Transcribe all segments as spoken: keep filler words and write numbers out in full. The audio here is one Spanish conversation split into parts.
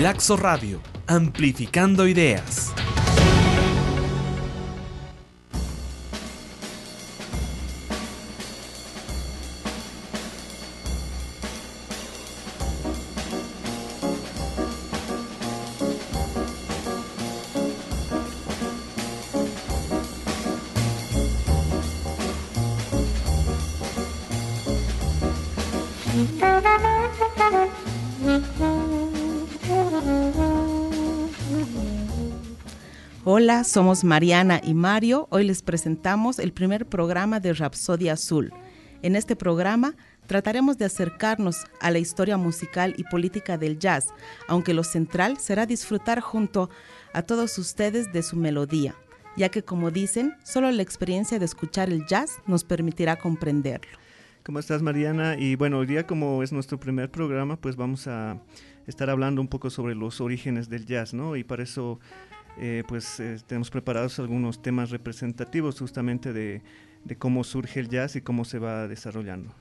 Flaxo Radio, amplificando ideas. Hola, somos Mariana y Mario. Hoy les presentamos el primer programa de Rapsodia Azul. En este programa trataremos de acercarnos a la historia musical y política del jazz, aunque lo central será disfrutar junto a todos ustedes de su melodía, ya que, como dicen, solo la experiencia de escuchar el jazz nos permitirá comprenderlo. ¿Cómo estás, Mariana? Y bueno, hoy día, como es nuestro primer programa, pues vamos a estar hablando un poco sobre los orígenes del jazz, ¿no? Y para eso Eh, pues eh, tenemos preparados algunos temas representativos justamente de, de cómo surge el jazz y cómo se va desarrollando.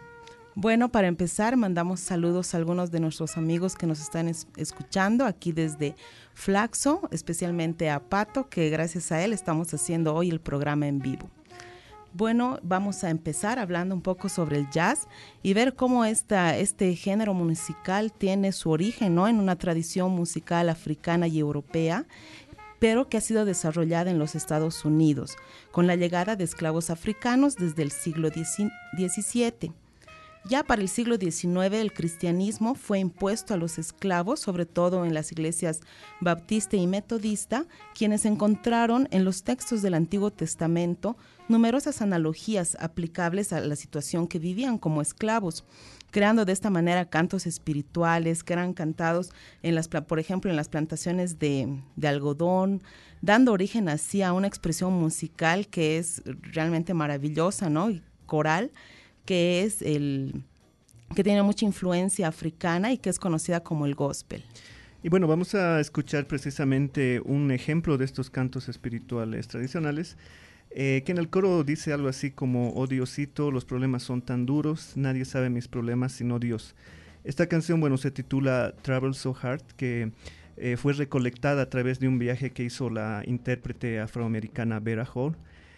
Bueno, para empezar, mandamos saludos a algunos de nuestros amigos que nos están es- escuchando aquí desde Flaxo, especialmente a Pato, que gracias a él estamos haciendo hoy el programa en vivo. Bueno, vamos a empezar hablando un poco sobre el jazz y ver cómo esta, este género musical tiene su origen, ¿no?, en una tradición musical africana y europea, pero que ha sido desarrollada en los Estados Unidos, con la llegada de esclavos africanos desde el siglo diecisiete. Ya para el siglo diecinueve, el cristianismo fue impuesto a los esclavos, sobre todo en las iglesias baptista y metodista, quienes encontraron en los textos del Antiguo Testamento numerosas analogías aplicables a la situación que vivían como esclavos, creando de esta manera cantos espirituales que eran cantados, en las, por ejemplo, en las plantaciones de, de algodón, dando origen así a una expresión musical que es realmente maravillosa, ¿no?, y coral, que es el que tiene mucha influencia africana y que es conocida como el gospel. Y bueno, vamos a escuchar precisamente un ejemplo de estos cantos espirituales tradicionales, eh, que en el coro dice algo así como: oh Diosito, los problemas son tan duros, nadie sabe mis problemas sino Dios. Esta canción, bueno, se titula Travel So Hard, que eh, fue recolectada a través de un viaje que hizo la intérprete afroamericana Vera Hall,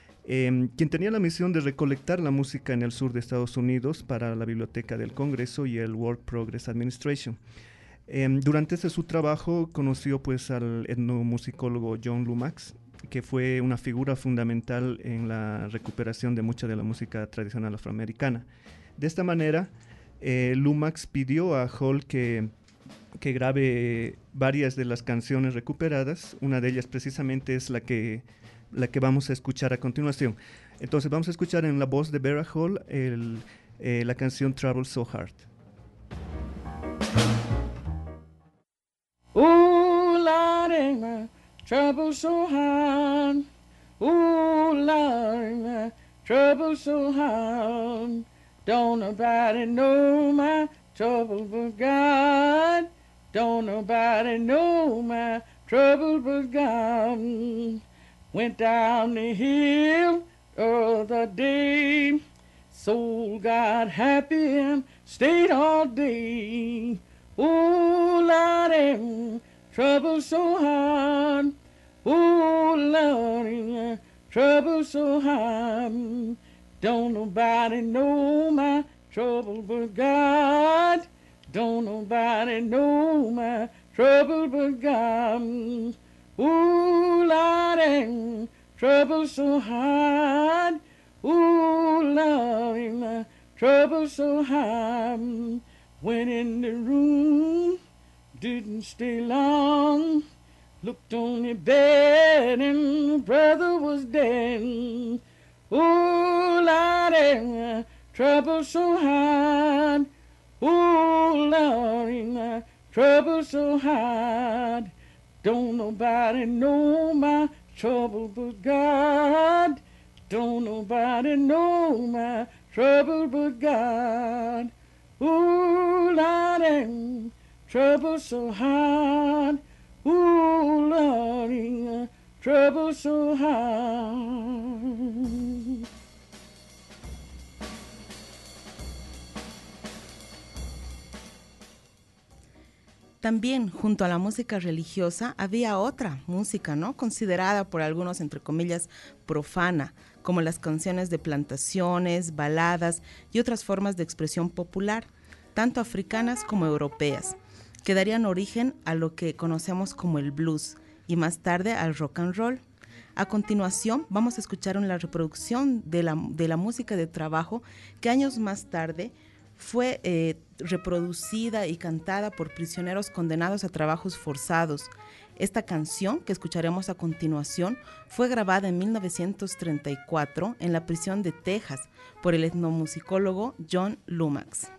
Eh, quien tenía la misión de recolectar la música en el sur de Estados Unidos para la Biblioteca del Congreso y el World Progress Administration. Eh, durante ese su trabajo conoció pues al etnomusicólogo John Lomax, que fue una figura fundamental en la recuperación de mucha de la música tradicional afroamericana. De esta manera, eh, Lomax pidió a Hall que, que grabe varias de las canciones recuperadas. Una de ellas precisamente es la que la que vamos a escuchar a continuación. Entonces vamos a escuchar en la voz de Vera Hall el, eh, la canción Travel So Hard. Ooh, Lordy, my trouble so hard. Ooh, Lordy, my trouble so hard. Don't nobody know my trouble but God. Don't nobody know my trouble but God. Went down the hill the other day, soul got happy and stayed all day. Ooh, Lordy, trouble so hard. Ooh, Lordy, trouble so hard. Don't nobody know my trouble but God. Don't nobody know my trouble but God. Ooh, Lordy, trouble so hard. Ooh, Lordy, my trouble so hard. Went in the room, didn't stay long. Looked on the bed and brother was dead. Ooh, Lordy, trouble so hard. Ooh, Lordy, my trouble so hard. Don't nobody know my trouble but God. Don't nobody know my trouble but God. Ooh, Lordy, trouble so hard. Ooh, Lordy, trouble so hard. También, junto a la música religiosa, había otra música, ¿no? Considerada por algunos, entre comillas, profana, como las canciones de plantaciones, baladas y otras formas de expresión popular, tanto africanas como europeas, que darían origen a lo que conocemos como el blues y más tarde al rock and roll. A continuación, vamos a escuchar una reproducción de la, de la música de trabajo que años más tarde fue eh, reproducida y cantada por prisioneros condenados a trabajos forzados. Esta canción que escucharemos a continuación fue grabada en mil novecientos treinta y cuatro en la prisión de Texas por el etnomusicólogo John Lomax.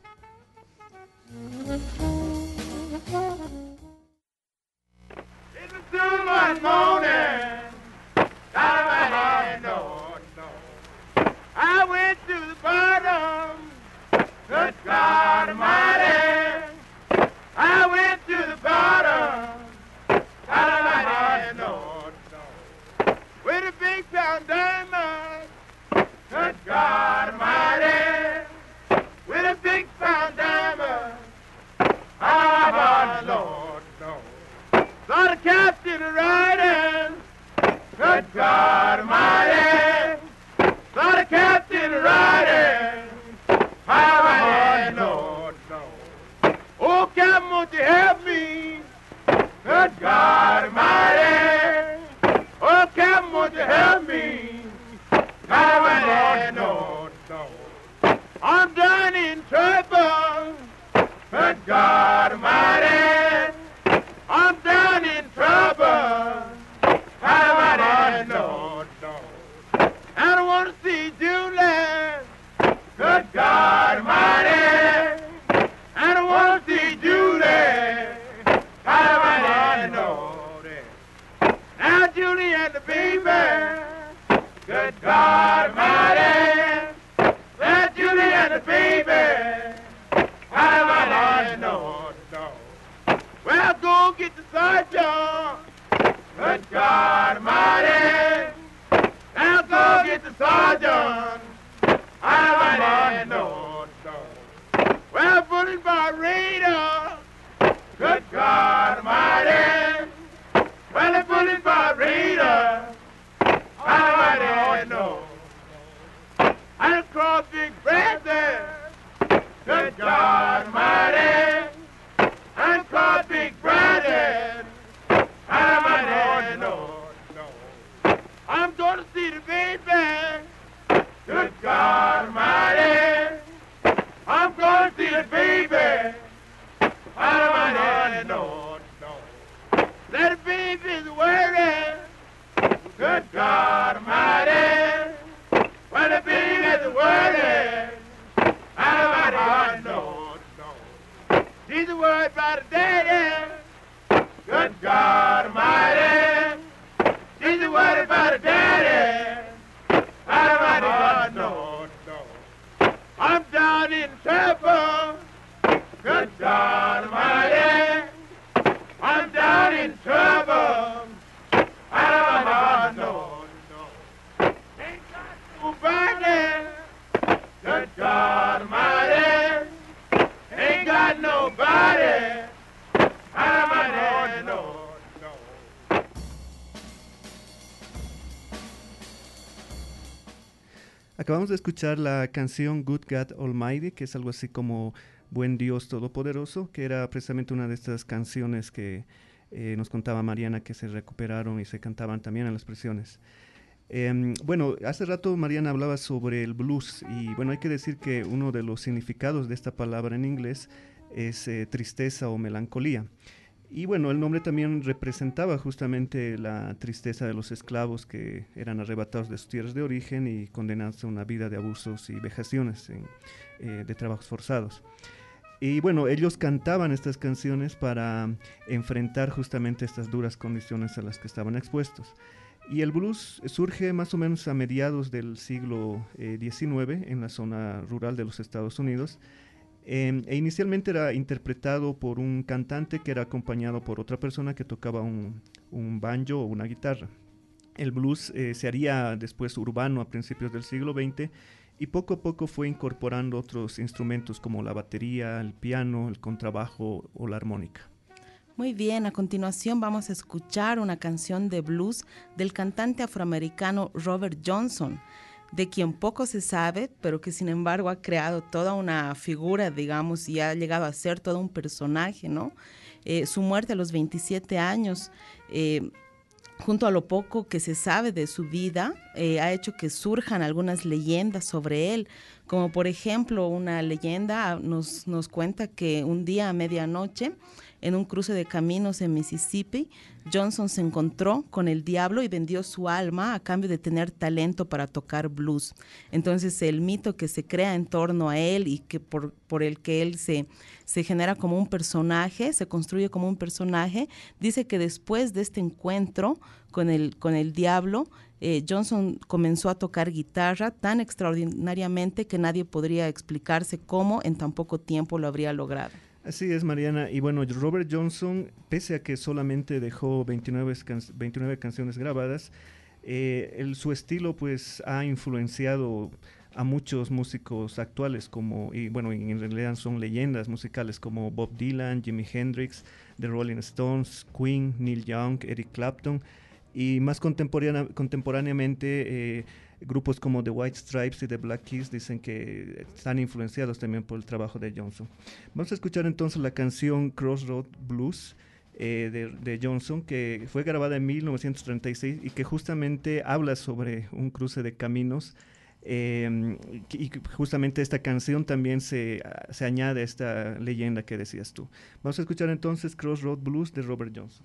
I went to the bottom, good God Almighty. I went to the bottom, God Almighty, Lord, Lord. With a big pound diamond, good God Almighty. With a big pound diamond, ah, Lord, Lord. Saw the captain riding, good God Almighty. Saw the captain riding, highway, Lord, Lord. Oh, Captain, won't you help me? Good God Almighty. Oh, Captain, won't you help me? Highway, Lord, Lord. I'm down in trouble. Good God Almighty. I'm down in trouble. Highway, Lord, Lord. I don't want to see Julie. Good God Almighty. I don't want to see Julie. Almighty, Lord. Now Julie and the baby. Good God Almighty. Now Julie and the baby. Almighty, Lord, Lord. Well, go get the sergeant. Good God Almighty. Now go get the sergeant. Almighty, Lord, Lord. Well, put it by radar. Good God Almighty. Well, they put it by radar. Almighty, Lord. And across Big Bradley. Good God Almighty. And across Big Bradley. Almighty, Lord. I'm gonna see the baby. Good God Almighty. I'm gonna see the baby. Almighty, Lord, Lord. Let the baby's worry. Good God Almighty. When the baby's worry. Almighty, Lord, Lord. She's worried about the daddy. Good God Almighty. She's worried about her daddy. Almighty, Lord, Lord. I'm down in trouble. Good God Almighty. I'm down in trouble. Almighty, Lord, Lord. Ain't got nobody. Good God Almighty. Ain't got nobody. Almighty, Lord. Acabamos de escuchar la canción Good God Almighty, que es algo así como Buen Dios Todopoderoso, que era precisamente una de estas canciones que eh, nos contaba Mariana que se recuperaron y se cantaban también en las prisiones. Eh, bueno, hace rato Mariana hablaba sobre el blues y bueno, hay que decir que uno de los significados de esta palabra en inglés es eh, tristeza o melancolía. Y bueno, el nombre también representaba justamente la tristeza de los esclavos que eran arrebatados de sus tierras de origen y condenados a una vida de abusos y vejaciones en, eh, de trabajos forzados. Y bueno, ellos cantaban estas canciones para enfrentar justamente estas duras condiciones a las que estaban expuestos. Y el blues surge más o menos a mediados del siglo eh, diecinueve en la zona rural de los Estados Unidos. Eh, e inicialmente era interpretado por un cantante que era acompañado por otra persona que tocaba un, un banjo o una guitarra. El blues eh, se haría después urbano a principios del siglo veinte y poco a poco fue incorporando otros instrumentos como la batería, el piano, el contrabajo o la armónica. Muy bien, a continuación vamos a escuchar una canción de blues del cantante afroamericano Robert Johnson, de quien poco se sabe, pero que sin embargo ha creado toda una figura, digamos, y ha llegado a ser todo un personaje, ¿no? Eh, su muerte a los veintisiete años, eh, junto a lo poco que se sabe de su vida, eh, ha hecho que surjan algunas leyendas sobre él, como por ejemplo una leyenda nos, nos cuenta que un día a medianoche, en un cruce de caminos en Mississippi, Johnson se encontró con el diablo y vendió su alma a cambio de tener talento para tocar blues. Entonces el mito que se crea en torno a él y que por, por el que él se, se genera como un personaje, se construye como un personaje, dice que después de este encuentro con el, con el diablo, eh, Johnson comenzó a tocar guitarra tan extraordinariamente que nadie podría explicarse cómo en tan poco tiempo lo habría logrado. Así es, Mariana. Y bueno, Robert Johnson, pese a que solamente dejó veintinueve, can veintinueve canciones grabadas, eh, el, su estilo pues ha influenciado a muchos músicos actuales, como, y bueno, en realidad son leyendas musicales como Bob Dylan, Jimi Hendrix, The Rolling Stones, Queen, Neil Young, Eric Clapton, y más contemporánea, contemporáneamente eh, grupos como The White Stripes y The Black Keys dicen que están influenciados también por el trabajo de Johnson. Vamos a escuchar entonces la canción Crossroad Blues eh, de, de Johnson, que fue grabada en mil novecientos treinta y seis y que justamente habla sobre un cruce de caminos. Eh, y justamente esta canción también se, se añade a esta leyenda que decías tú. Vamos a escuchar entonces Crossroad Blues de Robert Johnson.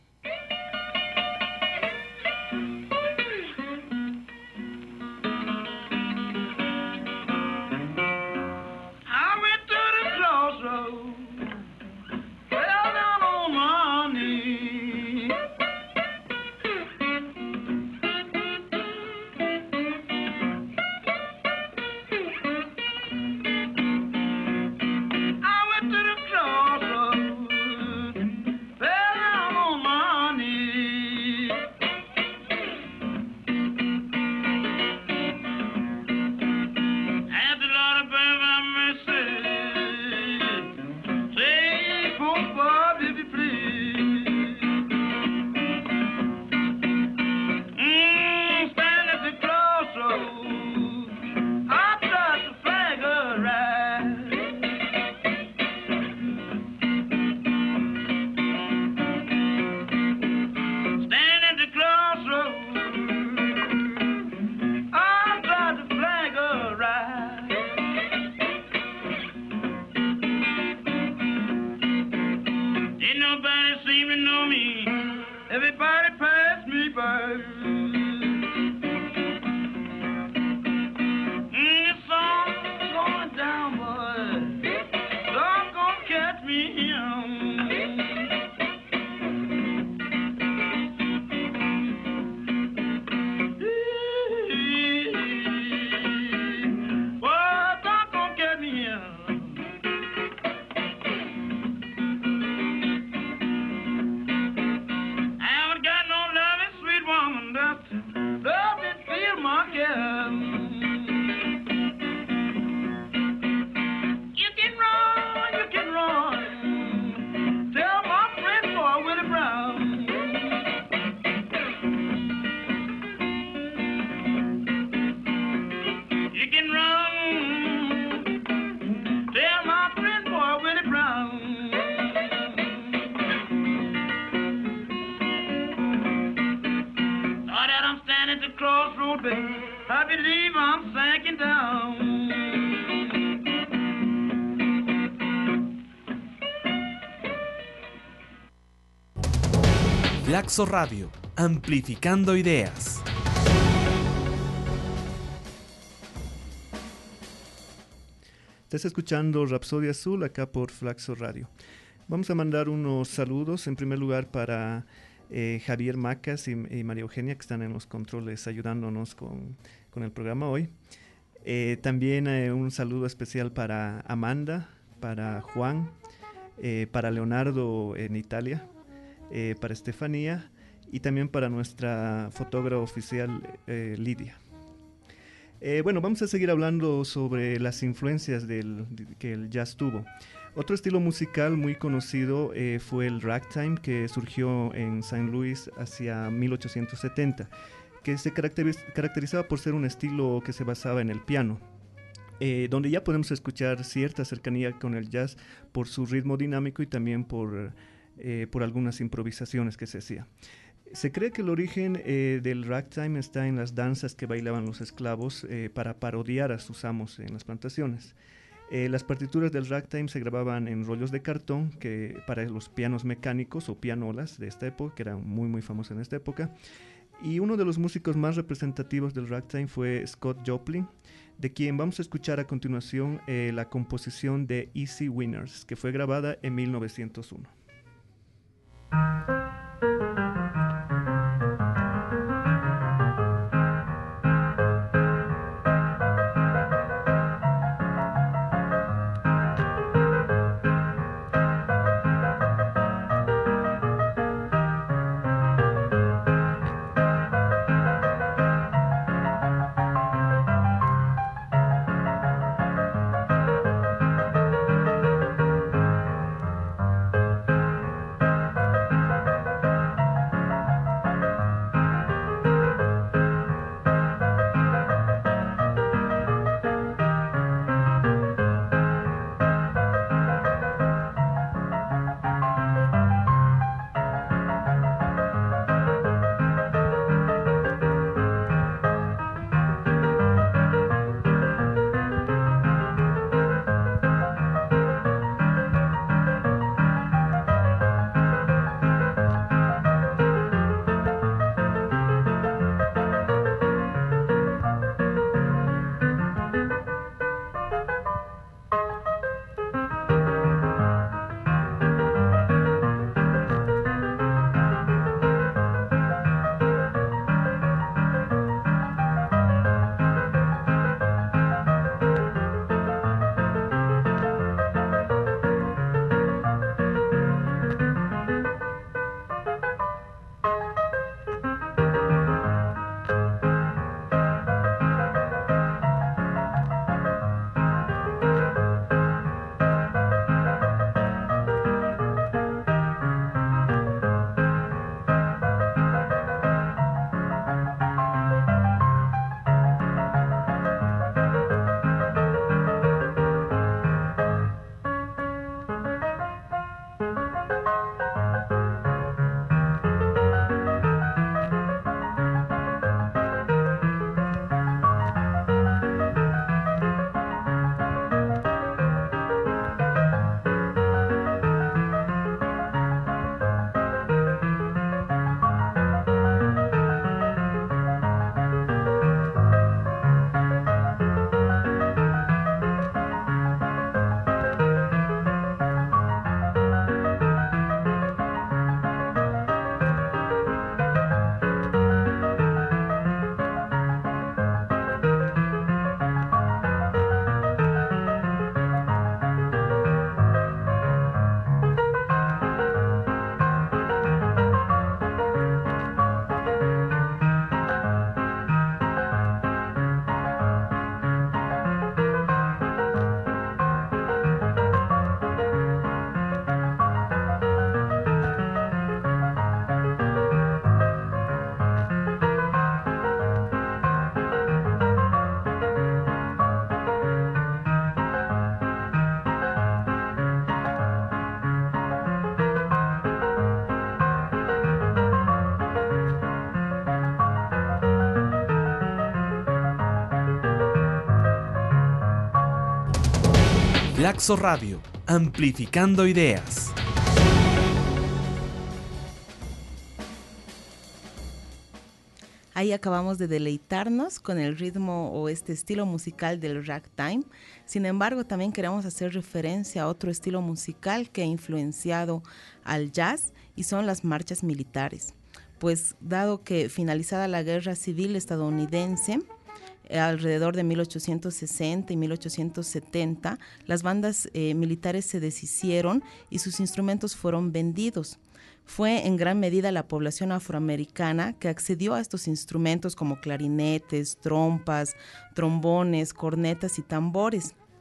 Flaxo Radio, amplificando ideas. Estás escuchando Rapsodia Azul acá por Flaxo Radio. Vamos a mandar unos saludos, en primer lugar para eh, Javier Macas y, y María Eugenia, que están en los controles ayudándonos con, con el programa hoy. Eh, también eh, un saludo especial para Amanda, para Juan, eh, para Leonardo en Italia, eh, para Estefanía y también para nuestra fotógrafa oficial eh, Lidia. Eh, bueno, vamos a seguir hablando sobre las influencias del, que el jazz tuvo. Otro estilo musical muy conocido eh, fue el ragtime, que surgió en Saint Louis hacia mil ochocientos setenta, que se caracteriz- caracterizaba por ser un estilo que se basaba en el piano, eh, donde ya podemos escuchar cierta cercanía con el jazz por su ritmo dinámico y también por, eh, por algunas improvisaciones que se hacía. Se cree que el origen eh, del ragtime está en las danzas que bailaban los esclavos eh, para parodiar a sus amos en las plantaciones. Eh, las partituras del ragtime se grababan en rollos de cartón que para los pianos mecánicos o pianolas de esta época, que eran muy muy famosos en esta época. Y uno de los músicos más representativos del ragtime fue Scott Joplin, de quien vamos a escuchar a continuación eh, la composición de Easy Winners, que fue grabada en mil novecientos uno. Flaxo Radio, amplificando ideas. Ahí acabamos de deleitarnos con el ritmo o este estilo musical del ragtime. Sin embargo, también queremos hacer referencia a otro estilo musical que ha influenciado al jazz y son las marchas militares. Pues dado que finalizada la Guerra Civil estadounidense, alrededor de mil ochocientos sesenta y mil ochocientos setenta, las bandas eh, militares se deshicieron y sus instrumentos fueron vendidos. Fue en gran medida la población afroamericana que accedió a estos instrumentos como clarinetes, trompas, trombones, cornetas y tambores.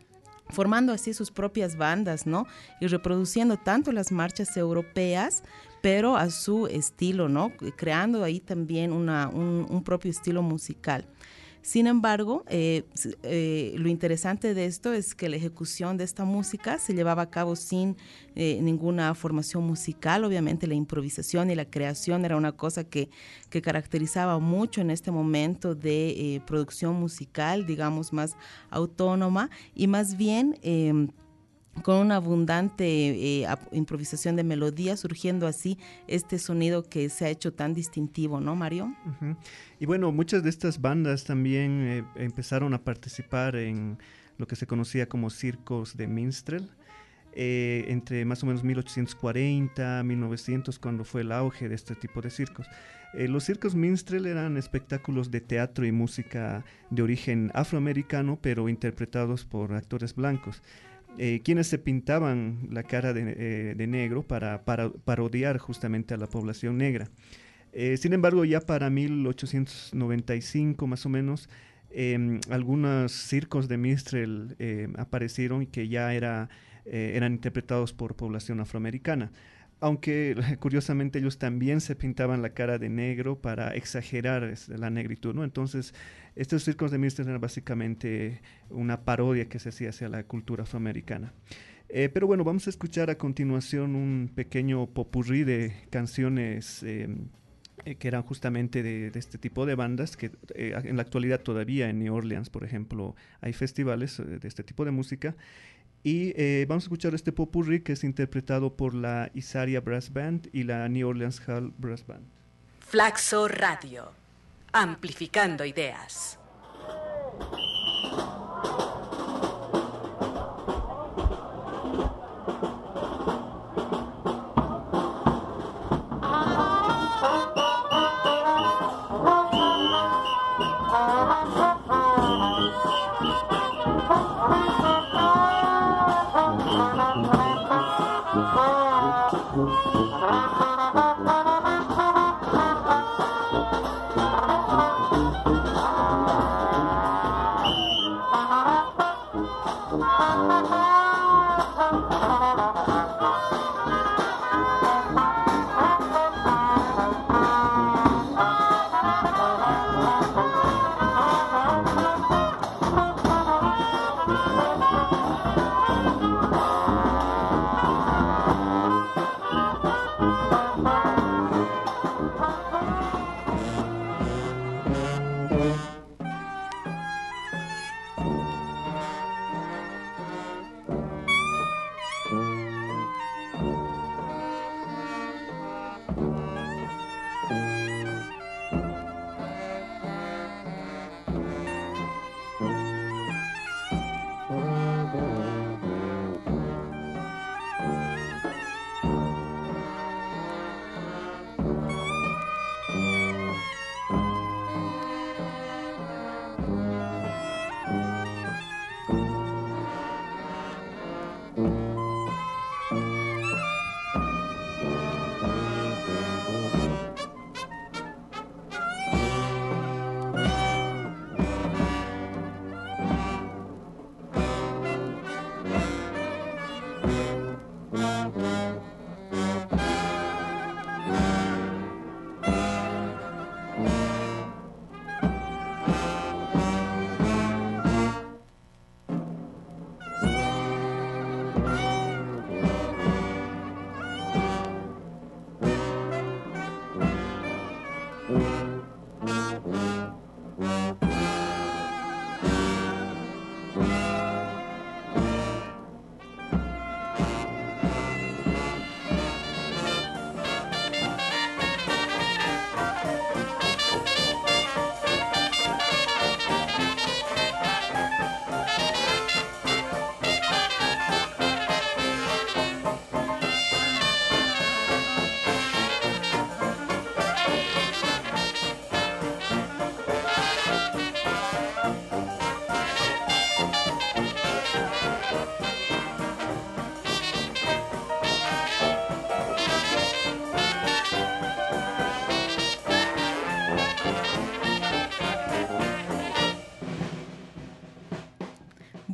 formando así sus propias bandas, ¿no? Y reproduciendo tanto las marchas europeas, pero a su estilo, ¿no? Creando ahí también una, un, un propio estilo musical. Sin embargo, eh, eh, lo interesante de esto es que la ejecución de esta música se llevaba a cabo sin eh, ninguna formación musical. Obviamente la improvisación y la creación era una cosa que, que caracterizaba mucho en este momento de eh, producción musical, digamos, más autónoma y más bien Eh, con una abundante eh, improvisación de melodía, surgiendo así este sonido que se ha hecho tan distintivo, ¿no, Mario? Uh-huh. Y bueno, muchas de estas bandas también eh, empezaron a participar en lo que se conocía como circos de minstrel, eh, entre más o menos mil ochocientos cuarenta, mil novecientos, cuando fue el auge de este tipo de circos. Eh, los circos minstrel eran espectáculos de teatro y música de origen afroamericano, pero interpretados por actores blancos. Eh, quienes se pintaban la cara de, eh, de negro para, para parodiar justamente a la población negra. Eh, sin embargo, ya para mil ochocientos noventa y cinco más o menos, eh, algunos circos de minstrel eh, aparecieron y que ya era, eh, eran interpretados por población afroamericana. Aunque curiosamente ellos también se pintaban la cara de negro para exagerar la negritud, ¿no? Entonces, estos circos de minstrel eran básicamente una parodia que se hacía hacia la cultura afroamericana. Eh, pero bueno, vamos a escuchar a continuación un pequeño popurrí de canciones eh, eh, que eran justamente de, de este tipo de bandas, que eh, en la actualidad todavía en New Orleans, por ejemplo, hay festivales eh, de este tipo de música. Y eh, vamos a escuchar este popurrí que es interpretado por la Isaria Brass Band y la New Orleans Hall Brass Band. Flaxo Radio, amplificando ideas.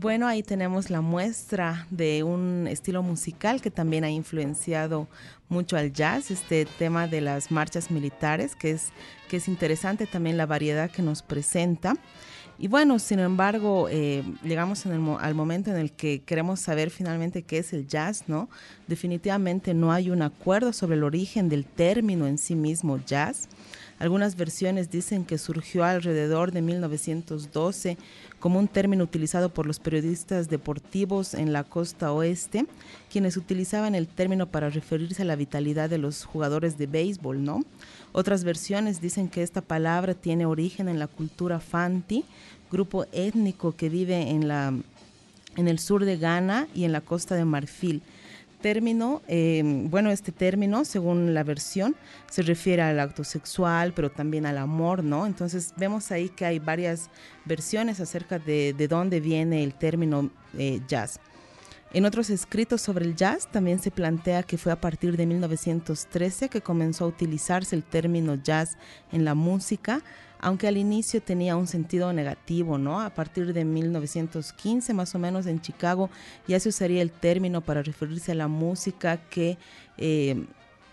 Bueno, ahí tenemos la muestra de un estilo musical que también ha influenciado mucho al jazz, este tema de las marchas militares, que es, que es interesante también la variedad que nos presenta. Y bueno, sin embargo, eh, llegamos en el, al momento en el que queremos saber finalmente qué es el jazz, ¿no? Definitivamente no hay un acuerdo sobre el origen del término en sí mismo jazz. Algunas versiones dicen que surgió alrededor de mil novecientos doce como un término utilizado por los periodistas deportivos en la costa oeste, quienes utilizaban el término para referirse a la vitalidad de los jugadores de béisbol, ¿no? Otras versiones dicen que esta palabra tiene origen en la cultura Fanti, grupo étnico que vive en, la, en el sur de Ghana y en la costa de Marfil. Término, eh, bueno, este término, según la versión, se refiere al acto sexual, pero también al amor, ¿no? Entonces vemos ahí que hay varias versiones acerca de, de dónde viene el término eh, jazz. En otros escritos sobre el jazz también se plantea que fue a partir de mil novecientos trece que comenzó a utilizarse el término jazz en la música, aunque al inicio tenía un sentido negativo, ¿no? A partir de mil novecientos quince, más o menos, en Chicago, ya se usaría el término para referirse a la música que eh,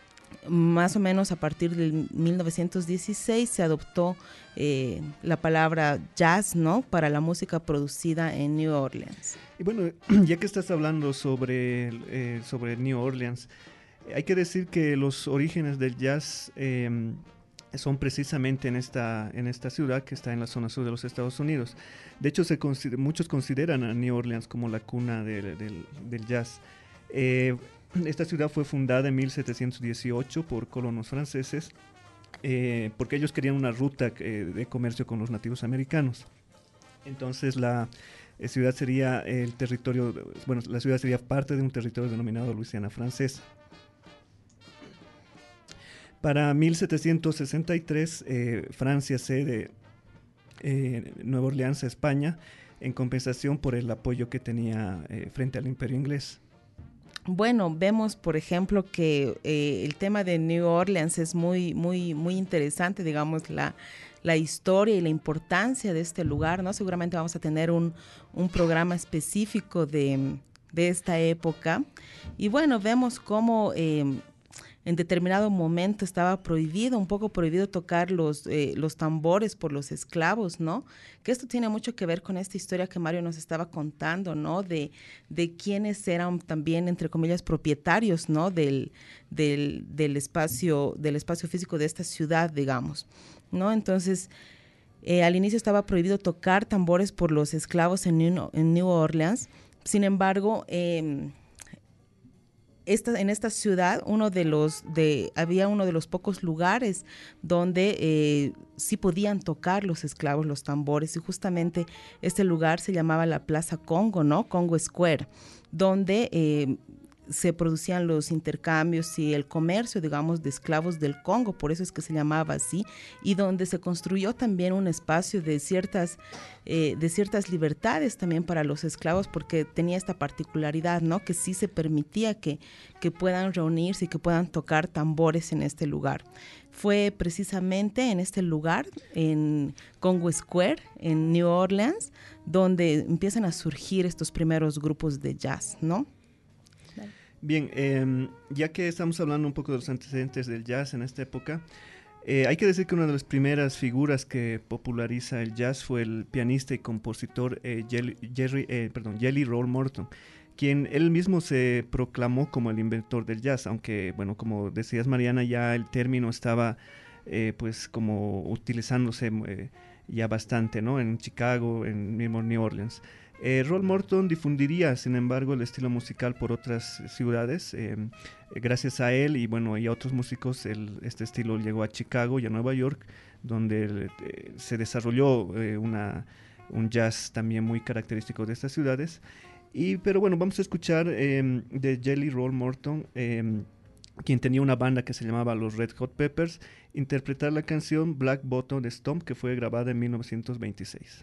más o menos a partir de mil novecientos dieciséis se adoptó eh, la palabra jazz, ¿no? Para la música producida en New Orleans. Y bueno, ya que estás hablando sobre, eh, sobre New Orleans, hay que decir que los orígenes del jazz eh, son precisamente en esta, en esta ciudad que está en la zona sur de los Estados Unidos. De hecho, se consider, muchos consideran a New Orleans como la cuna de, de, del jazz. Eh, esta ciudad fue fundada en mil setecientos dieciocho por colonos franceses eh, porque ellos querían una ruta eh, de comercio con los nativos americanos. Entonces la eh, ciudad sería el territorio, bueno, la ciudad sería parte de un territorio denominado Luisiana francesa. Para mil setecientos sesenta y tres, eh, Francia cede eh, Nueva Orleans a España en compensación por el apoyo que tenía eh, frente al Imperio inglés. Bueno, vemos, por ejemplo, que eh, el tema de New Orleans es muy, muy, muy interesante, digamos, la, la historia y la importancia de este lugar, ¿no? Seguramente vamos a tener un, un programa específico de, de esta época. Y bueno, vemos cómo eh, en determinado momento estaba prohibido, un poco prohibido tocar los, eh, los tambores por los esclavos, ¿no? Que esto tiene mucho que ver con esta historia que Mario nos estaba contando, ¿no? De, de quienes eran también, entre comillas, propietarios, ¿no? Del, del, del, espacio, del espacio físico de esta ciudad, digamos, ¿no? Entonces, eh, al inicio estaba prohibido tocar tambores por los esclavos en New, en New Orleans. Sin embargo, eh, Esta, en esta ciudad uno de los de había uno de los pocos lugares donde eh, sí podían tocar los esclavos los tambores, y justamente este lugar se llamaba la Plaza Congo, ¿no? Congo Square, donde eh, se producían los intercambios y el comercio, digamos, de esclavos del Congo, por eso es que se llamaba así, y donde se construyó también un espacio de ciertas, eh, de ciertas libertades también para los esclavos, porque tenía esta particularidad, ¿no? Que sí se permitía que, que puedan reunirse y que puedan tocar tambores en este lugar. Fue precisamente en este lugar, en Congo Square, en New Orleans, donde empiezan a surgir estos primeros grupos de jazz, ¿no? Bien, eh, ya que estamos hablando un poco de los antecedentes del jazz en esta época, eh, hay que decir que una de las primeras figuras que populariza el jazz fue el pianista y compositor eh, Jelly, Jerry, eh, perdón, Jelly Roll Morton, quien él mismo se proclamó como el inventor del jazz, aunque, bueno, como decías, Mariana, ya el término estaba eh, pues como utilizándose eh, ya bastante, ¿no? En Chicago, en mismo New Orleans. Eh, Roll Morton difundiría, sin embargo, el estilo musical por otras ciudades. Eh, gracias a él y bueno, y a otros músicos, el, este estilo llegó a Chicago y a Nueva York, donde eh, se desarrolló eh, una, un jazz también muy característico de estas ciudades. Y, pero bueno, vamos a escuchar eh, de Jelly Roll Morton, eh, quien tenía una banda que se llamaba los Red Hot Peppers, interpretar la canción Black Bottom de Stomp, que fue grabada en mil novecientos veintiséis.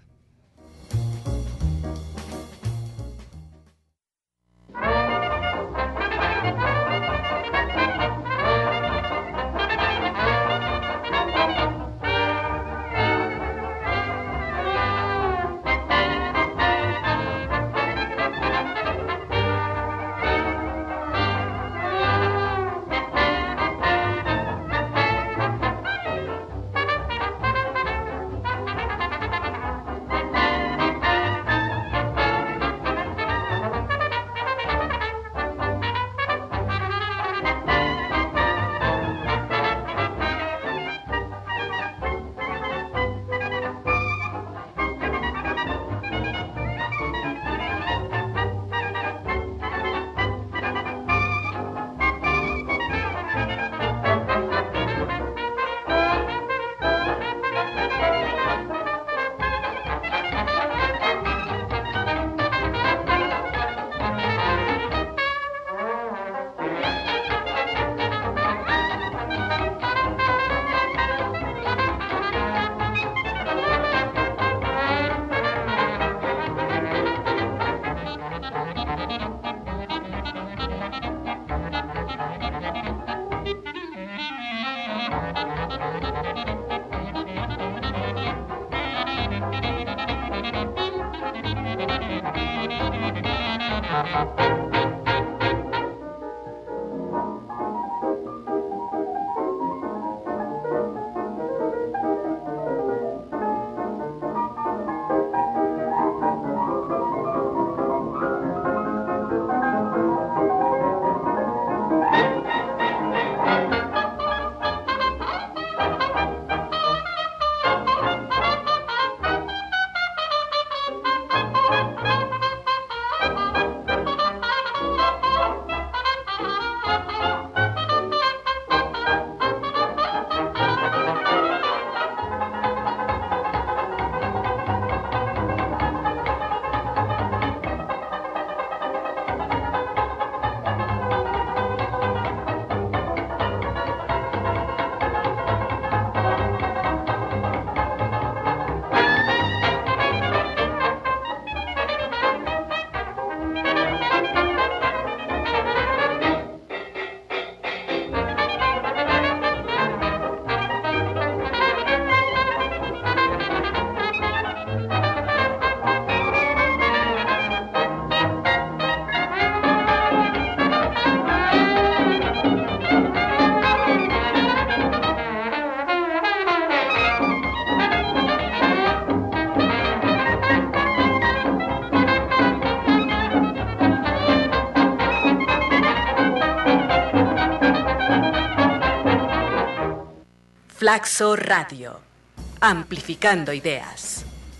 Flaxo Radio, amplificando ideas.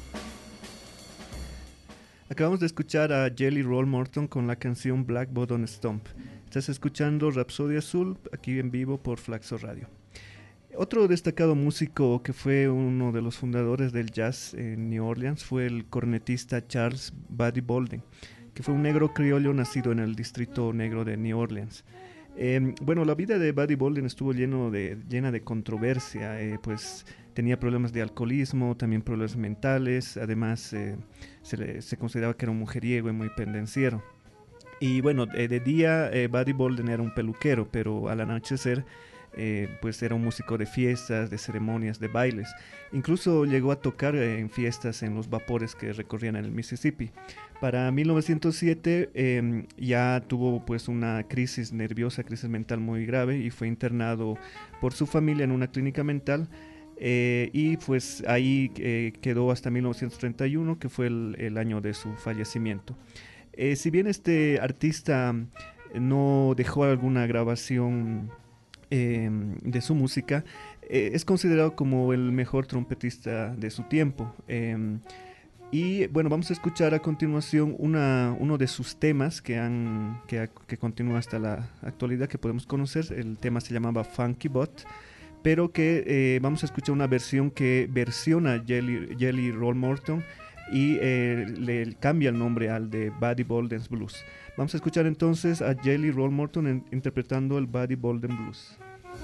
Acabamos de escuchar a Jelly Roll Morton con la canción Black Bottom Stomp. Estás escuchando Rapsodia Azul, aquí en vivo por Flaxo Radio. Otro destacado músico que fue uno de los fundadores del jazz en New Orleans fue el cornetista Charles Buddy Bolden, que fue un negro criollo nacido en el distrito negro de New Orleans. Eh, bueno, la vida de Buddy Bolden estuvo lleno de, llena de controversia, eh, pues tenía problemas de alcoholismo, también problemas mentales, además eh, se, le, se consideraba que era un mujeriego y muy pendenciero. Y bueno, eh, de día eh, Buddy Bolden era un peluquero, pero al anochecer eh, pues era un músico de fiestas, de ceremonias, de bailes. Incluso llegó a tocar eh, en fiestas en los vapores que recorrían el Mississippi. Para mil novecientos siete eh, ya tuvo pues una crisis nerviosa, crisis mental muy grave y fue internado por su familia en una clínica mental. Eh, y pues ahí eh, quedó hasta mil novecientos treinta y uno, que fue el, el año de su fallecimiento. Eh, si bien este artista no dejó alguna grabación eh, de su música, eh, es considerado como el mejor trompetista de su tiempo. Eh, y bueno, vamos a escuchar a continuación una, uno de sus temas que, han, que, que continúa hasta la actualidad, que podemos conocer. El tema se llamaba Funky Butt, pero que eh, vamos a escuchar una versión que versiona Jelly, Jelly Roll Morton y eh, le cambia el nombre al de Buddy Bolden's Blues. Vamos a escuchar entonces a Jelly Roll Morton en, interpretando el Buddy Bolden Blues.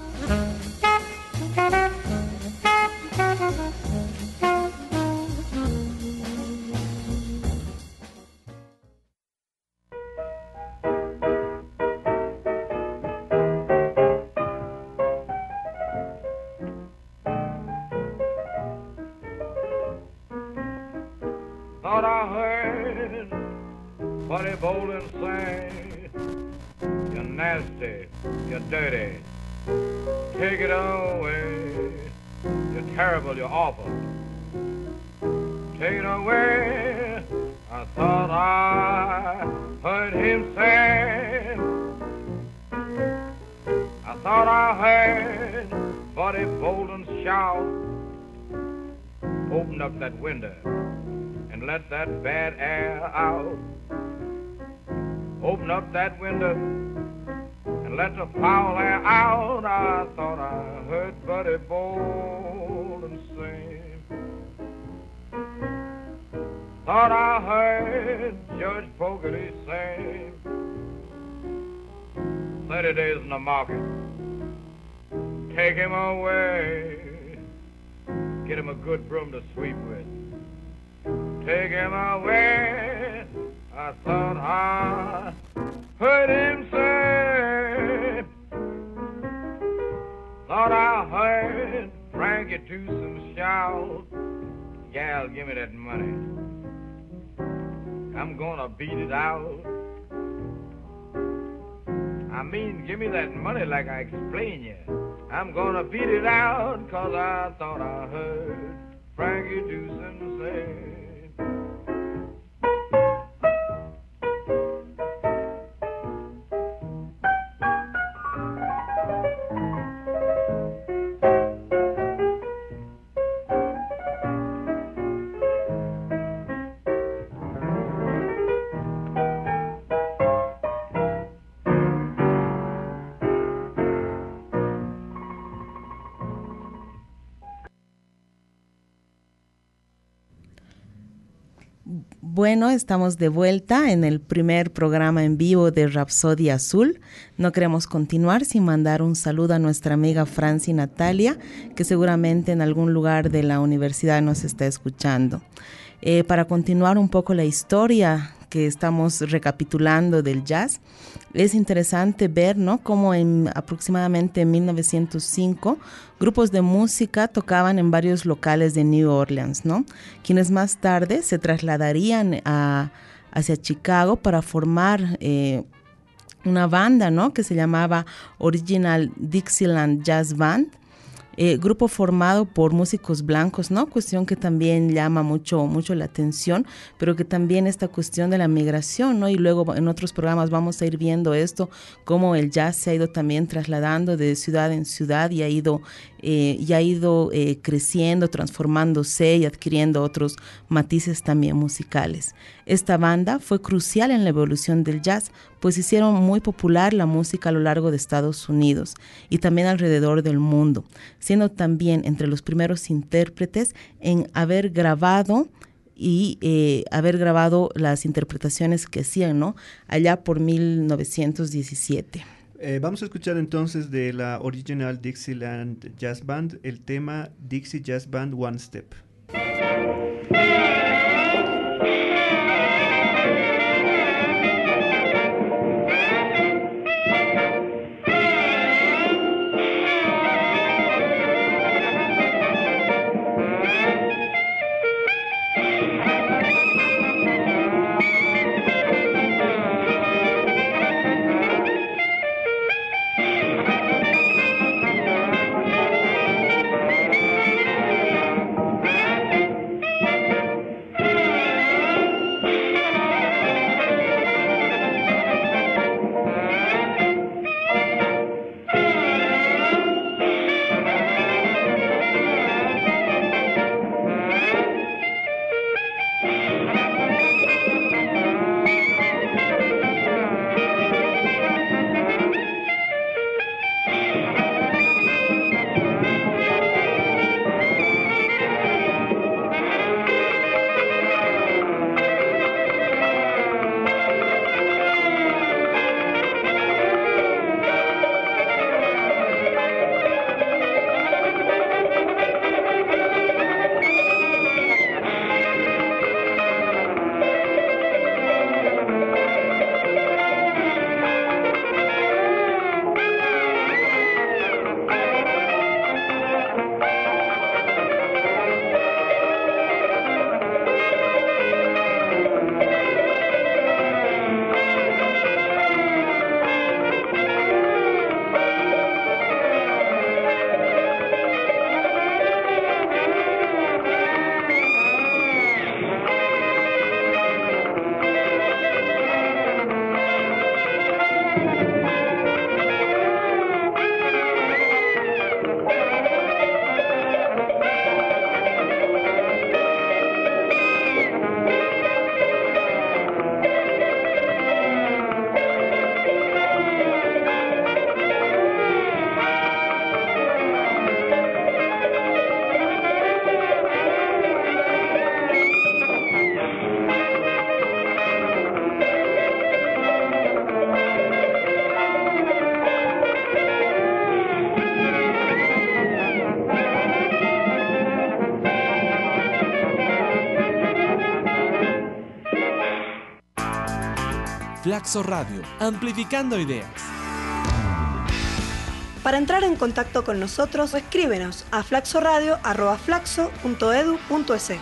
Thought I heard Buddy Bolden say, "You're nasty, you're dirty, take it away. You're terrible, you're awful, take it away." I thought I heard him say, I thought I heard Buddy Bolden shout, "Open up that window and let that bad air out. Open up that window and let the foul air out." I thought I heard Buddy Bolden sing. Thought I heard Judge Fogarty say, thirty days in the market, take him away. Get him a good broom to sweep with, take him away. I thought I heard him say, thought I heard Frankie Dewson shout, "Gal, give me that money, I'm gonna beat it out." I mean, give me that money like I explained you, I'm gonna beat it out, 'cause I thought I heard Frankie Dewson say. Bueno, estamos de vuelta en el primer programa en vivo de Rapsodia Azul. No queremos continuar sin mandar un saludo a nuestra amiga Franci Natalia, que seguramente en algún lugar de la universidad nos está escuchando. Eh, para continuar un poco la historia que estamos recapitulando del jazz, es interesante ver, ¿no?, cómo en aproximadamente mil novecientos cinco grupos de música tocaban en varios locales de New Orleans, ¿no?, quienes más tarde se trasladarían a, hacia Chicago para formar eh, una banda, ¿no?, que se llamaba Original Dixieland Jazz Band. eh, grupo formado por músicos blancos, ¿no? Cuestión que también llama mucho, mucho la atención, pero que también esta cuestión de la migración, ¿no? Y luego en otros programas vamos a ir viendo esto, cómo el jazz se ha ido también trasladando de ciudad en ciudad y ha ido, eh, y ha ido eh, creciendo, transformándose y adquiriendo otros matices también musicales. Esta banda fue crucial en la evolución del jazz, pues hicieron muy popular la música a lo largo de Estados Unidos y también alrededor del mundo, siendo también entre los primeros intérpretes en haber grabado y eh, haber grabado las interpretaciones que hacían, ¿no? Allá por mil novecientos diecisiete. Eh, vamos a escuchar entonces de la Original Dixieland Jazz Band el tema Dixie Jazz Band One Step. Flaxo Radio, amplificando ideas. Para entrar en contacto con nosotros, escríbenos a flaxoradio arroba flaxo punto edu punto es.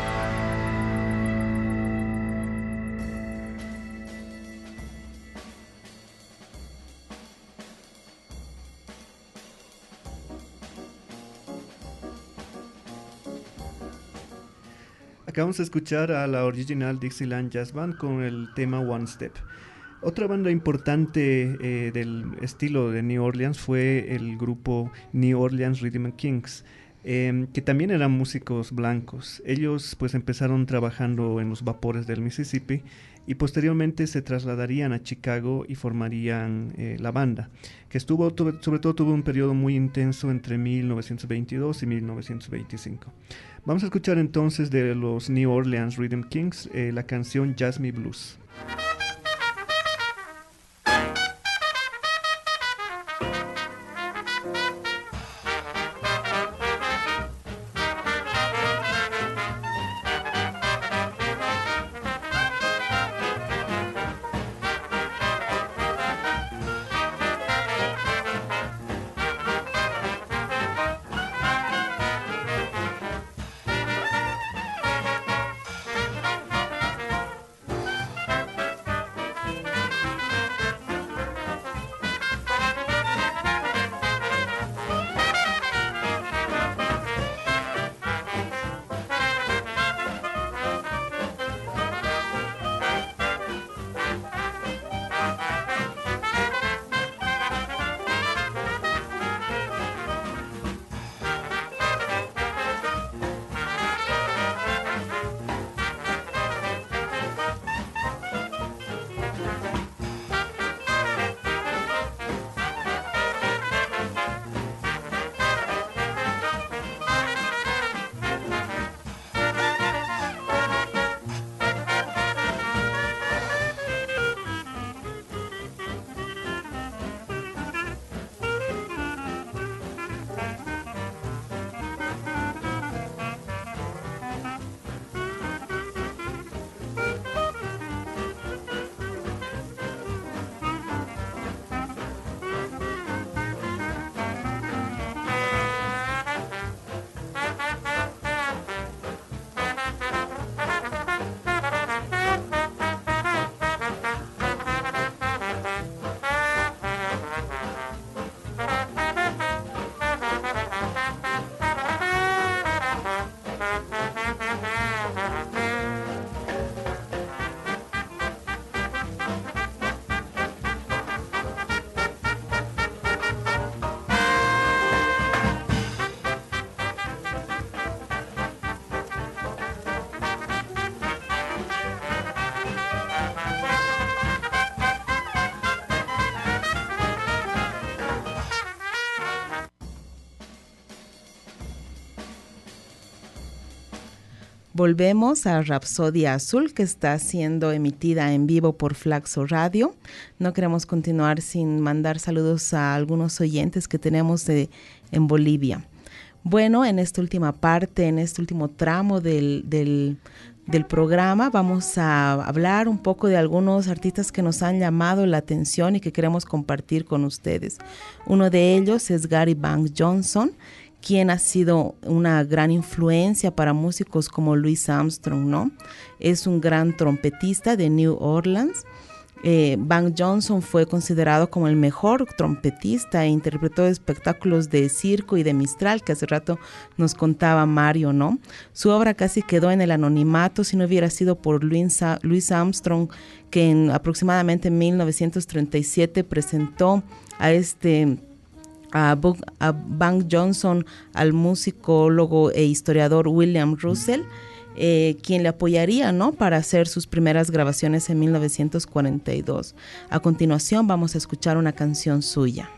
Acabamos de escuchar a la Original Dixieland Jazz Band con el tema One Step. Otra banda importante eh, del estilo de New Orleans fue el grupo New Orleans Rhythm and Kings, eh, que también eran músicos blancos. Ellos pues empezaron trabajando en los vapores del Mississippi y posteriormente se trasladarían a Chicago y formarían eh, la banda, que estuvo tuve, sobre todo tuvo un periodo muy intenso entre mil novecientos veintidós y mil novecientos veinticinco. Vamos a escuchar entonces de los New Orleans Rhythm Kings eh, la canción Jazz Me Blues. Volvemos a Rapsodia Azul, que está siendo emitida en vivo por Flaxo Radio. No queremos continuar sin mandar saludos a algunos oyentes que tenemos de, en Bolivia. Bueno, en esta última parte, en este último tramo del, del, del programa, vamos a hablar un poco de algunos artistas que nos han llamado la atención y que queremos compartir con ustedes. Uno de ellos es Gary Banks Johnson, quien ha sido una gran influencia para músicos como Louis Armstrong, ¿no? Es un gran trompetista de New Orleans. Eh, Banks Johnson fue considerado como el mejor trompetista e interpretó espectáculos de circo y de Mistral, que hace rato nos contaba Mario, ¿no? Su obra casi quedó en el anonimato si no hubiera sido por Louis, Louis Armstrong, que en aproximadamente mil novecientos treinta y siete presentó a este... A, a Banks Johnson al musicólogo e historiador William Russell, eh, quien le apoyaría, ¿no?, para hacer sus primeras grabaciones en mil novecientos cuarenta y dos. A continuación vamos a escuchar una canción suya.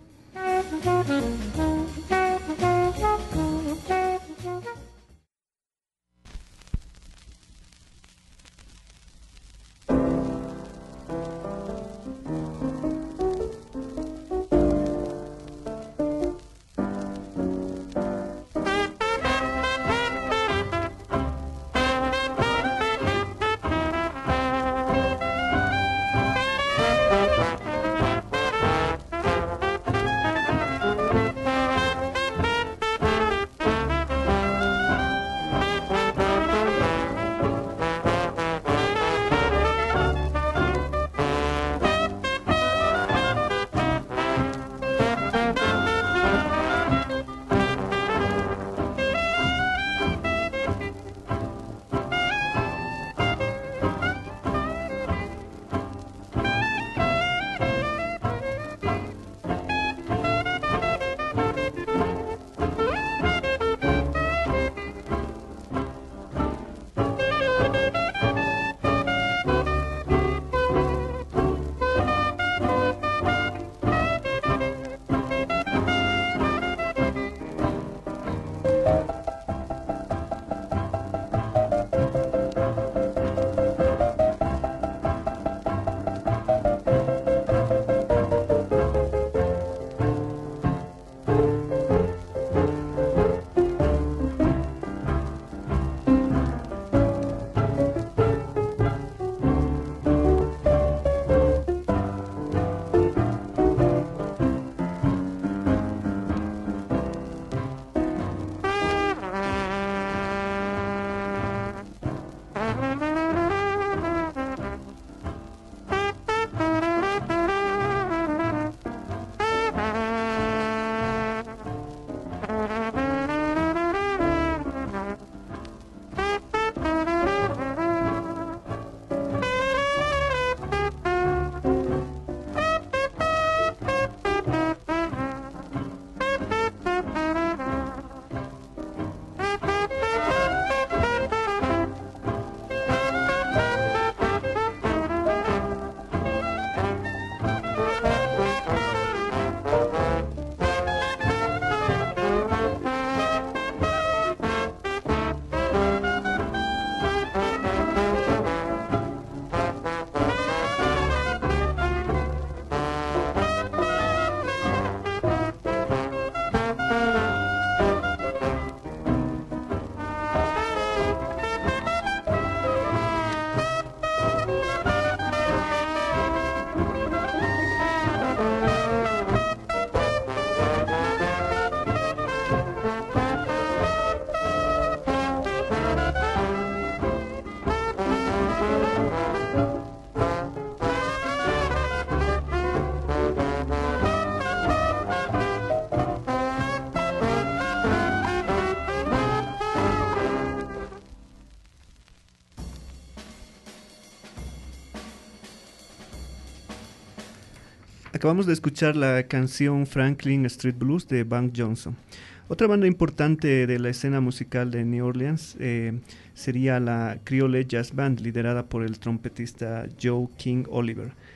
Acabamos de escuchar la canción Franklin Street Blues de Banks Johnson. Otra banda importante de la escena musical de New Orleans eh, sería la Creole Jazz Band, liderada por el trompetista Joe King Oliver.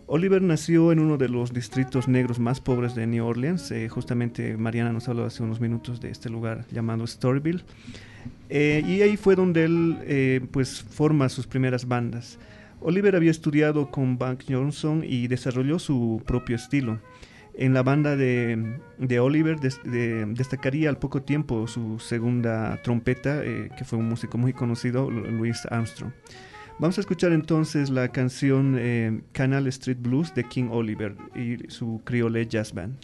Oliver nació en uno de los distritos negros más pobres de New Orleans. Eh, justamente Mariana nos habló hace unos minutos de este lugar llamado Storyville. Eh, y ahí fue donde él eh, pues forma sus primeras bandas. Oliver había estudiado con Buck Johnson y desarrolló su propio estilo. En la banda de, de Oliver des, de, destacaría al poco tiempo su segunda trompeta, eh, que fue un músico muy conocido, Louis Armstrong. Vamos a escuchar entonces la canción eh, Canal Street Blues de King Oliver y su Creole Jazz Band.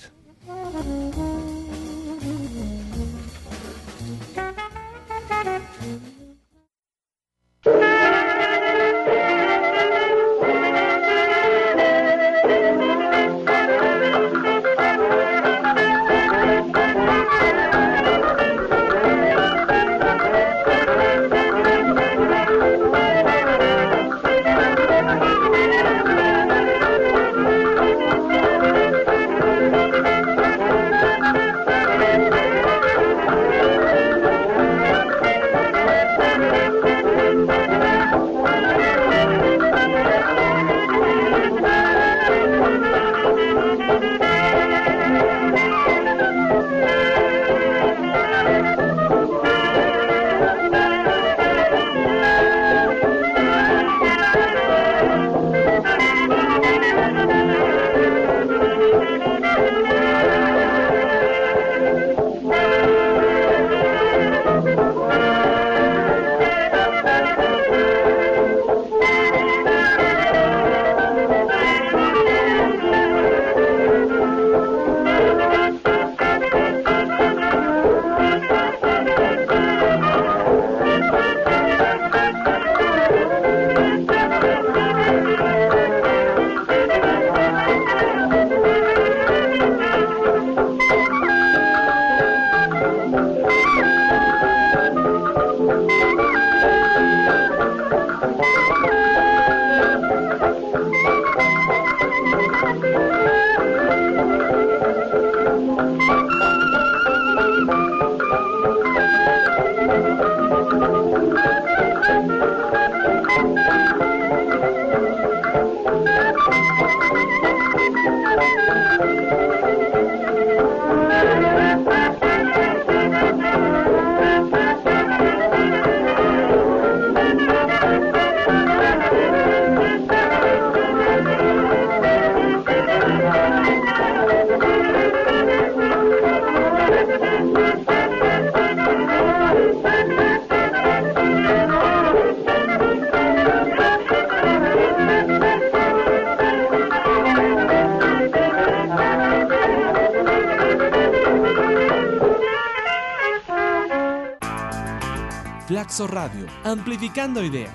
Flaxo Radio, amplificando ideas.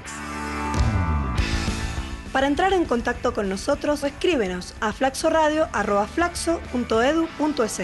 Para entrar en contacto con nosotros, escríbenos a flaxoradio arroba flaxo punto edu punto es.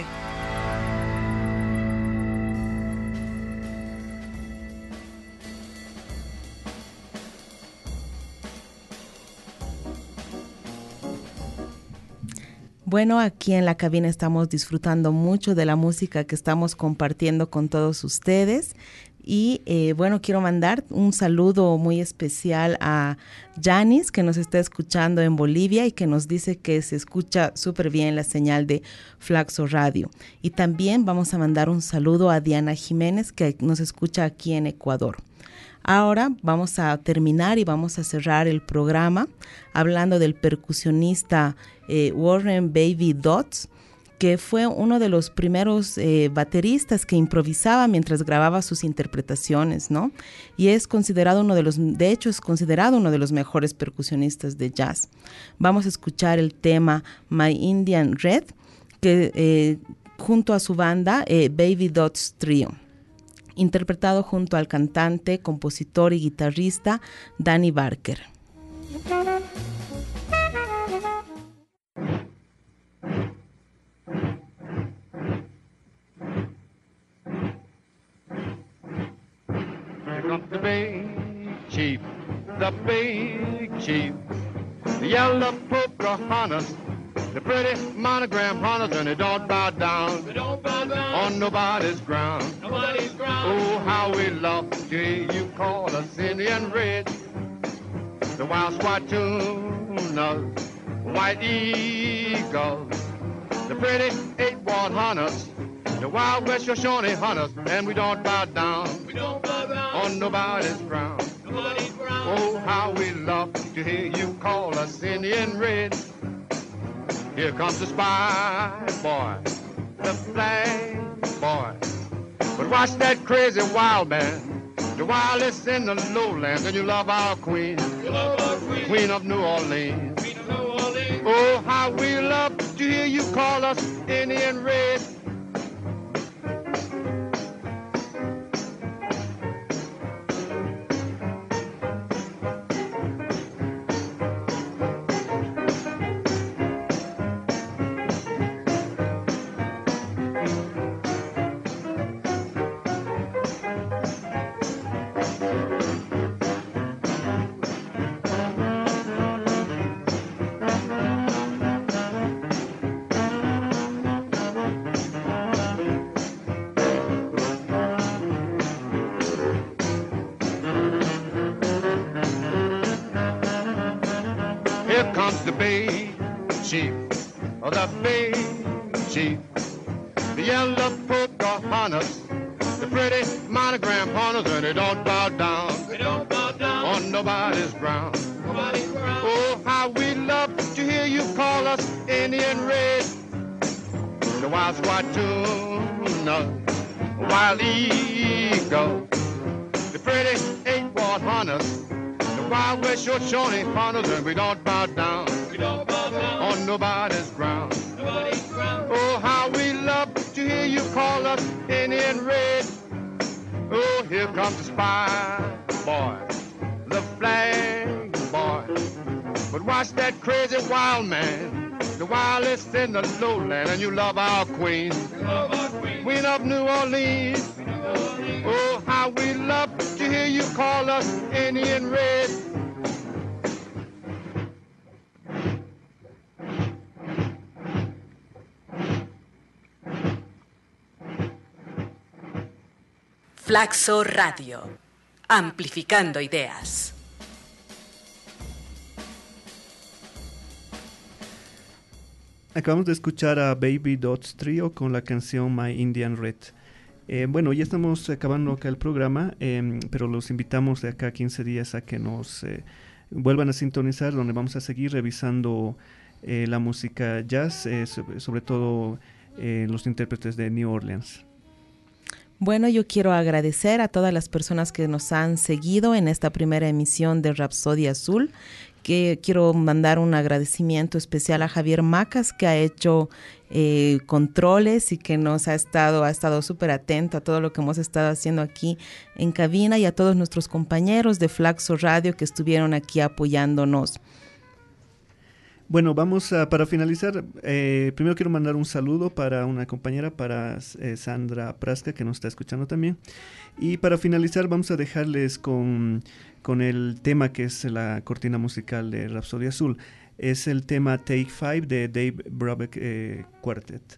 Bueno, aquí en la cabina estamos disfrutando mucho de la música que estamos compartiendo con todos ustedes. Y eh, bueno, quiero mandar un saludo muy especial a Yanis, que nos está escuchando en Bolivia y que nos dice que se escucha súper bien la señal de Flaxo Radio. Y también vamos a mandar un saludo a Diana Jiménez, que nos escucha aquí en Ecuador. Ahora vamos a terminar y vamos a cerrar el programa hablando del percusionista eh, Warren Baby Dodds, que fue uno de los primeros eh, bateristas que improvisaba mientras grababa sus interpretaciones, ¿no? Y es considerado uno de los, de hecho es considerado uno de los mejores percusionistas de jazz. Vamos a escuchar el tema My Indian Red, que eh, junto a su banda eh, Baby Dodds Trio, interpretado junto al cantante, compositor y guitarrista Danny Barker. The big chief, the big chief, the yellow Pocahontas, the pretty monogram hunters, and they don't bow down, they don't bow down on nobody's ground. Nobody's ground. Oh, how we love to hear you call us Indian Red. The wild Swatunas white eagles, the pretty eight-ward hunters, the Wild West Shoshone hunters, and we don't bow down, we don't bow down on nobody's ground. Nobody's ground. Oh, how we love to hear you call us Indian Red. Here comes the spy boy, the flag boy. But watch that crazy wild man, the wildest in the lowlands, and you love our queen, you love our queen, queen of New Orleans. Queen of New Orleans. Oh, how we love to hear you call us Indian Red. The bay chief, oh, the bay chief, the yellow polka hunters, the pretty monogram hunters, and they don't bow down, they don't bow down on nobody's ground. Nobody's ground. Oh, how we love to hear you call us Indian Red. The wild Squatuna, wild eagle, the pretty eight-ward hunters, Wild West Shoshone hunters, and we don't bow down, we don't bow down on nobody's ground. Nobody's ground. Oh, how we love to hear you call us Indian Red. Oh, here comes the spy boy, the flag boy. But watch that crazy wild man, the wildest in the lowland, and you love our queen, you love our queen, queen of New Orleans. Oh, how we love to hear you call us Indian Red. Flaxo Radio, amplificando ideas. Acabamos de escuchar a Baby Dots Trio con la canción My Indian Red. Eh, bueno, ya estamos acabando acá el programa, eh, pero los invitamos de acá a quince días a que nos eh, vuelvan a sintonizar, donde vamos a seguir revisando eh, la música jazz, eh, sobre, sobre todo eh, los intérpretes de New Orleans. Bueno, yo quiero agradecer a todas las personas que nos han seguido en esta primera emisión de Rapsodia Azul, que quiero mandar un agradecimiento especial a Javier Macas, que ha hecho eh, controles y que nos ha estado ha estado súper atento a todo lo que hemos estado haciendo aquí en cabina, y a todos nuestros compañeros de Flaxo Radio que estuvieron aquí apoyándonos. Bueno, vamos a, para finalizar, eh, primero quiero mandar un saludo para una compañera, para eh, Sandra Prasca, que nos está escuchando también. Y para finalizar vamos a dejarles con, con el tema que es la cortina musical de Rapsodia Azul. Es el tema Take Five de Dave Brubeck eh, Quartet.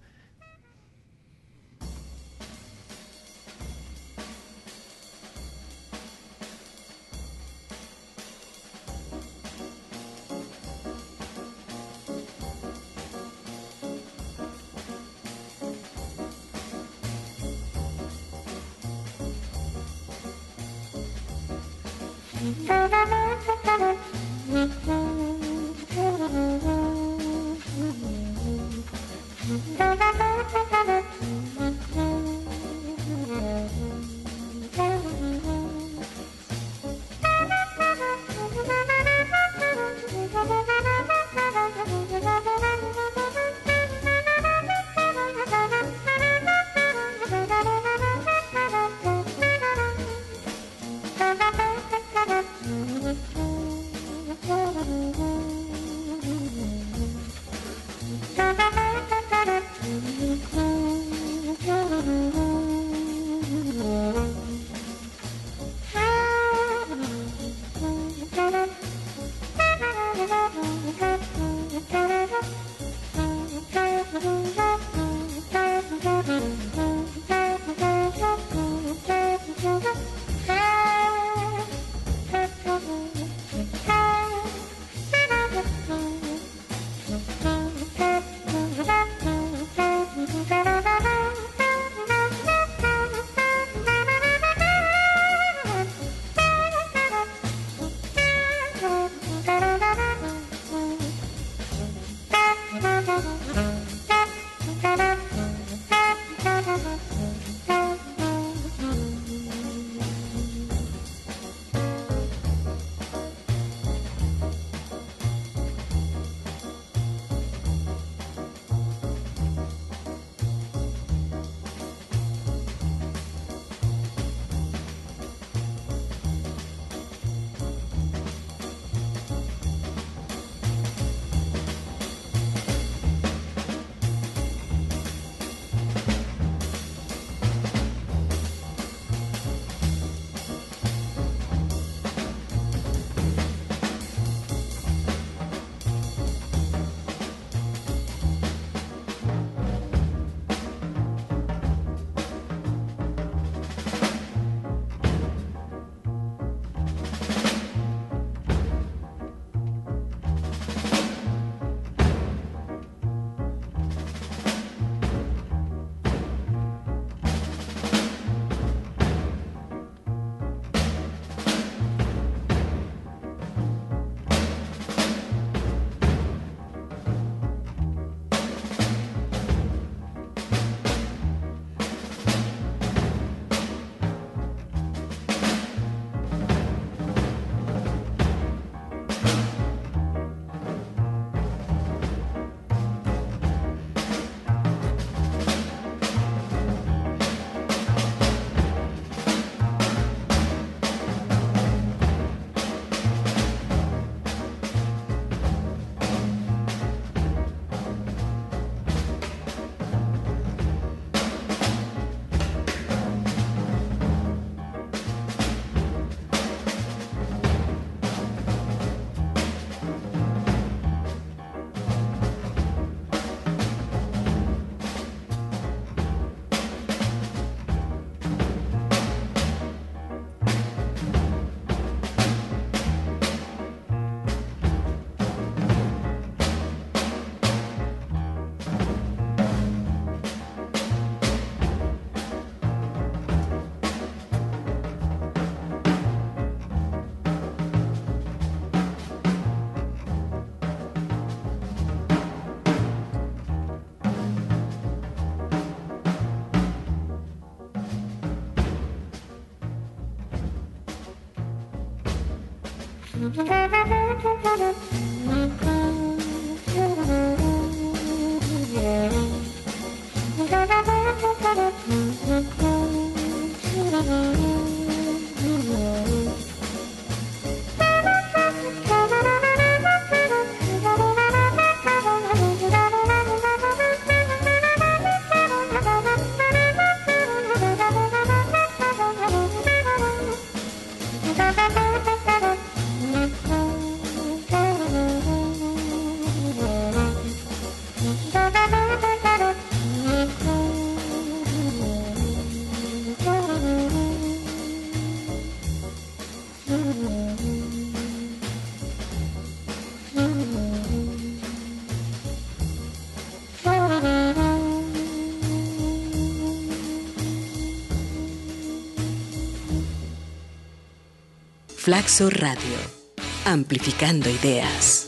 Flaxo Radio, amplificando ideas.